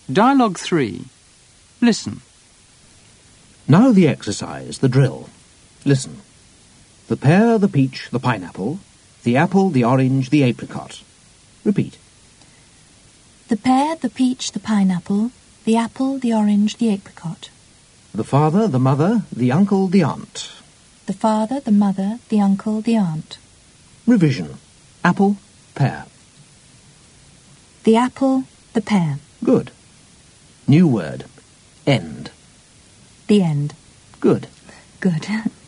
Dialogue 3. Listen. Now the exercise, the drill. Listen. The pear, the peach, the pineapple, the apple, the orange, the apricot. Repeat. The pear, the peach, the pineapple, the apple, the orange, the apricot. The father, the mother, the uncle, the aunt. The father, the mother, the uncle, the aunt. Revision. Apple, pear. The apple, the pear. Good. New word. End. The end. Good. Good.